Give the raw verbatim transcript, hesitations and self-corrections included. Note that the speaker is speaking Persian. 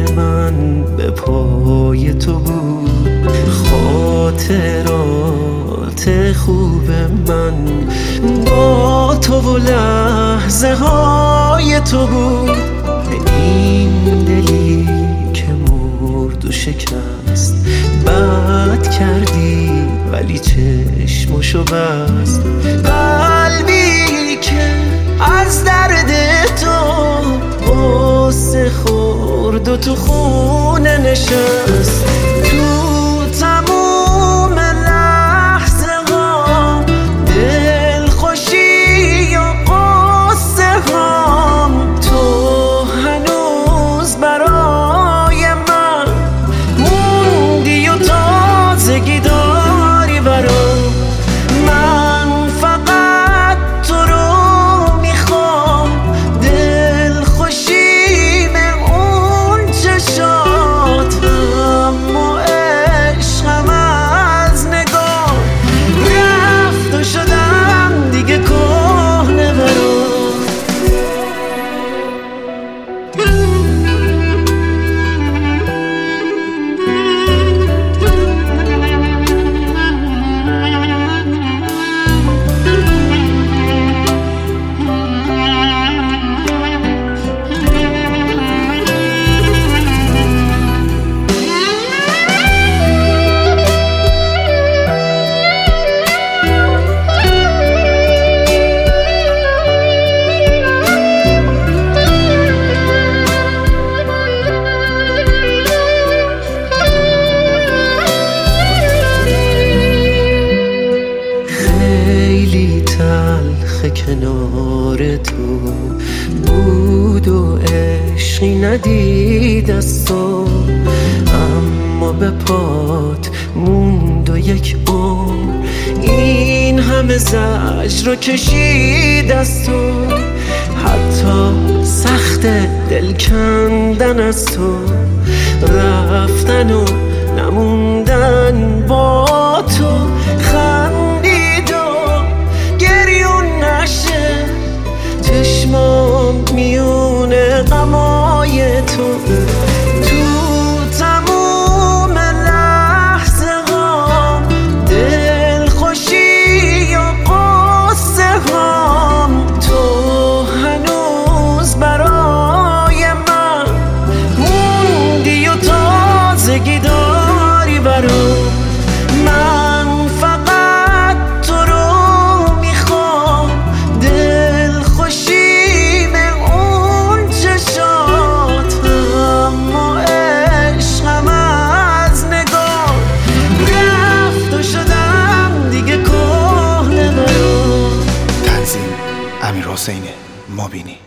من به پای تو بود، خاطرات خوب من با تو و لحظه های تو بود. این دلی که مرد و شکست، بد کردی ولی چشمشو بست. قلبی که از درد تو غصه خورد و تو خونه نشست. تو تموم لحظه ها دلخوشی و غصه هام، تو هنوز برای من موندی و تازگی داری برام. من فقط تو رو میخوام، دلخوشی به اون چشاتم و عشقم از نگاه رفت و شدم دیگه کهنه برام. تلخ کنار تو بود و عشقی ندید از تو، اما به پات موند و یک عمر این همه زجر رو کشید از تو. حتی سخت دل کندن از تو، رفتن و نموندن با تو، خندید و گریون نشه چشمام میونه غمای تو. تو تموم لحظه ها دلخوشی و غصه هام، تو هنوز برای من موندی و تازگی داری برام. من فقط تو رو میخوام، دلخوشی به اون چشاتم و عشقم از نگاه رفت و شدم دیگه کهنه برام. تنظیم امیرحسین مابینی.